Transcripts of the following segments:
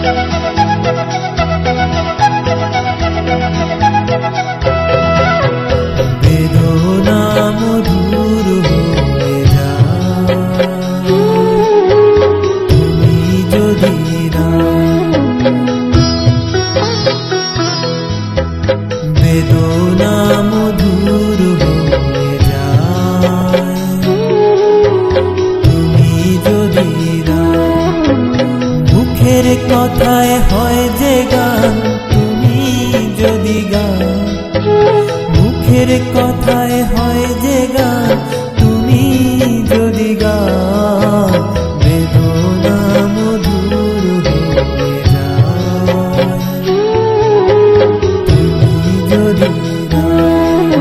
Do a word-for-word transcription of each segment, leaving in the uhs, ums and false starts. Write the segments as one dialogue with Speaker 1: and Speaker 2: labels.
Speaker 1: বেদনা মধুর হয়ে যায় তুমি যদি না, বেদনা মধুর হয়ে যায় তুমি যদি না। মুখের কথায় হয় যে গান তুমি যদি গান, মুখের কথায় হয় যে গান তুমি যদি গান, বেদনা মধুর হয়ে যায় তুমি যদি গান।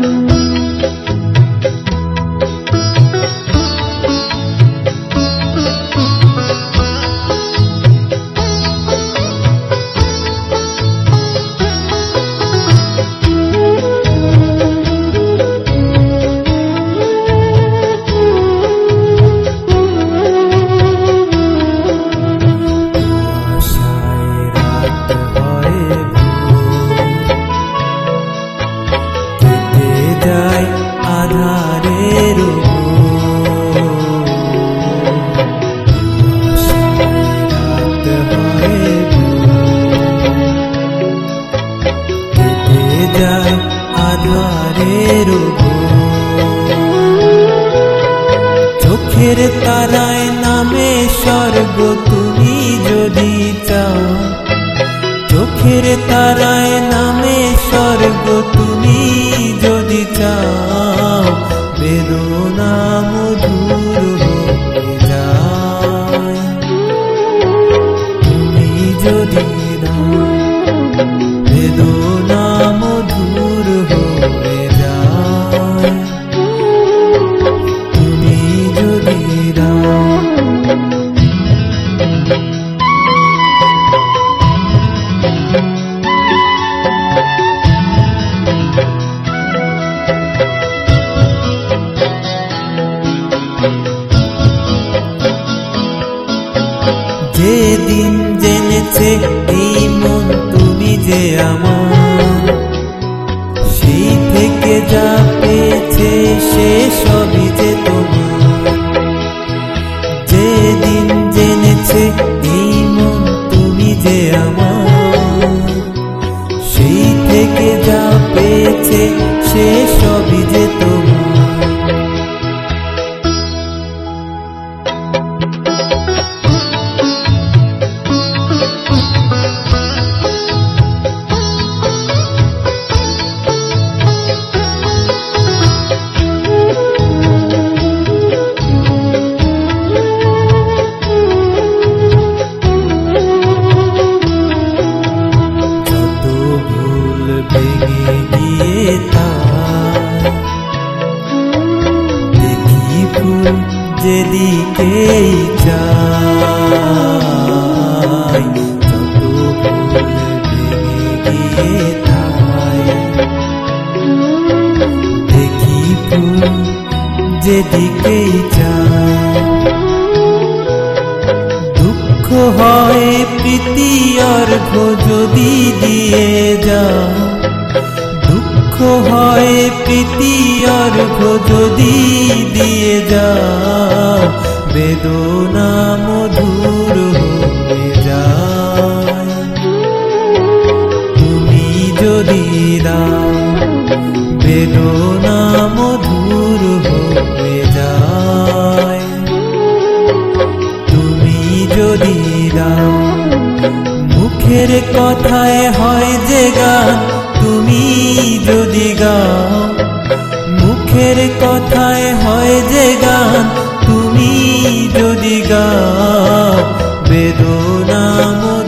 Speaker 1: যায় আধারের রাত হয় কেটে যায় আধারের চোখের তারায় নামে স্বর্গ তুমি যদি চাও, চোখের তারায় নামে স্বর্গ তুমি যদি চাও, বেদনা মধুর হয়ে যায় তুমি যদি দাও, বেদনা মধুর হয়ে যায় তুমি যদি দাও। যেদিন জেনেছে এই মন তুমি যে আমার, সেই থেকে যা পেয়েছে সে সবই যে তোমার। যেদিন জেনেছে এই মন তুমি যে আমার, সেই থেকে যা পেয়েছে সে সবই যে তোমার। ভেঙে গিয়ে তাই দেখি ফুল যেদিকেই চাই, যত ফুল ভেঙে গিয়ে তাই দেখি ফুল যেদিকেই চাই। দুঃখ হয় প্রীতি অর্ঘ্য যদি দিয়ে যাও, দুঃখ হয় প্রীতি অর্ঘ্য যদি দিয়ে যাও, বেদনা মধুর হয়ে যায় তুমি যদি দাও, বেদনা মধুর হয়ে যায় তুমি যদি দাও। মুখের কথায় হয় যে গান তুমি যদি গাও, মুখের কথায় হয় যে গান তুমি যদি গাও, বেদনা